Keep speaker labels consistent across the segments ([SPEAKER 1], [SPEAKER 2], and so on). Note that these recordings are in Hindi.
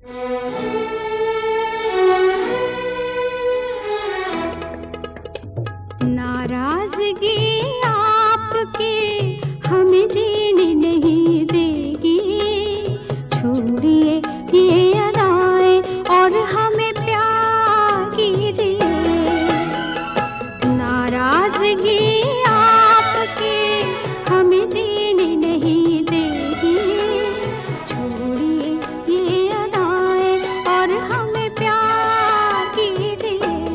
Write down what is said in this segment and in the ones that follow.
[SPEAKER 1] नाराजगी आपकी हमें जीने नहीं देगी, छोड़िए ये अदाएं और हमें प्यार कीजिए। नाराजगी आपकी हमें जीने नहीं देगी, छोड़िए ये अदाएं और हमें प्यार कीजिए।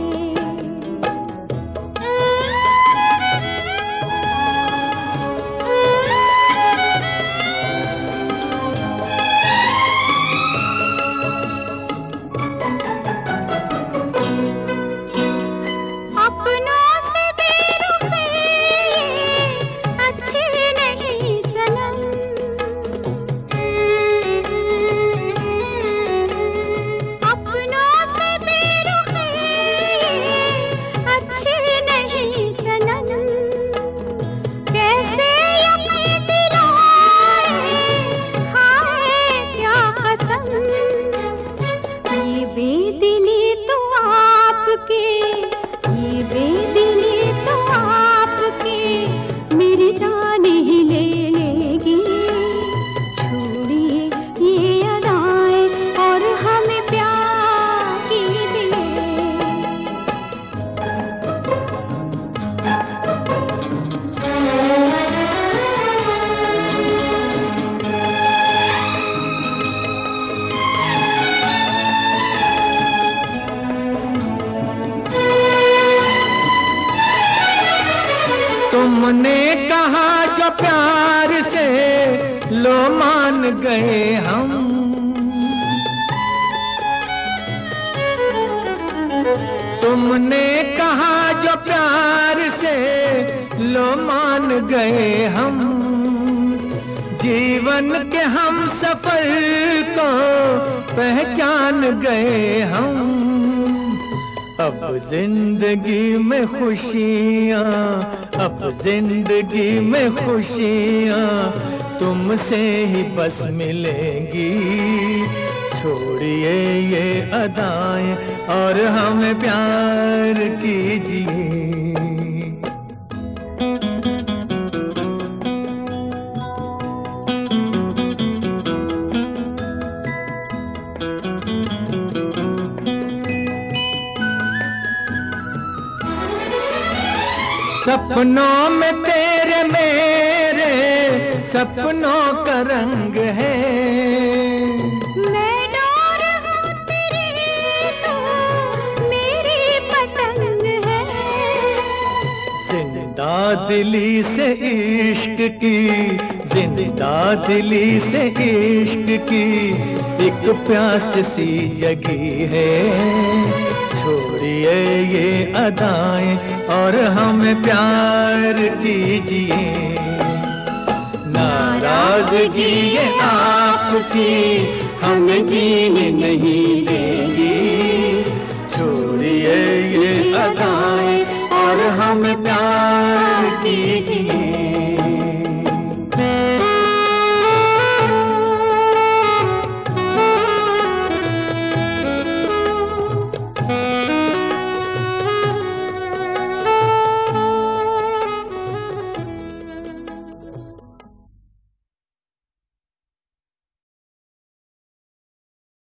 [SPEAKER 1] ये बेदिली तो आपकी मेरी जान ही ले लेगी, छोड़िए ये अदाएं और हमें प्यार कीजिए।
[SPEAKER 2] तुमने कहा जो प्यार से लो मान गए हम, तुमने कहा जो प्यार से लो मान गए हम, जीवन के हम सफर को पहचान गए हम। अब जिंदगी में खुशियाँ, अब जिंदगी में खुशियाँ तुमसे ही बस मिलेंगी, छोड़िए ये अदाएं और हमें प्यार कीजिए। सपनों में तेरे मेरे सपनों का रंग है,
[SPEAKER 1] मैं डोर हूँ तेरी तो मेरी पतंग है।
[SPEAKER 2] जिंदा दिली से इश्क की, जिंदा दिली से इश्क की एक प्यास सी जगी है, छोड़िए ये अदाएं और हमें प्यार कीजिए। नाराजगी ये आपकी हमें जीने नहीं देगी, छोड़िए ये अदाएं और हमें प्यार कीजिए।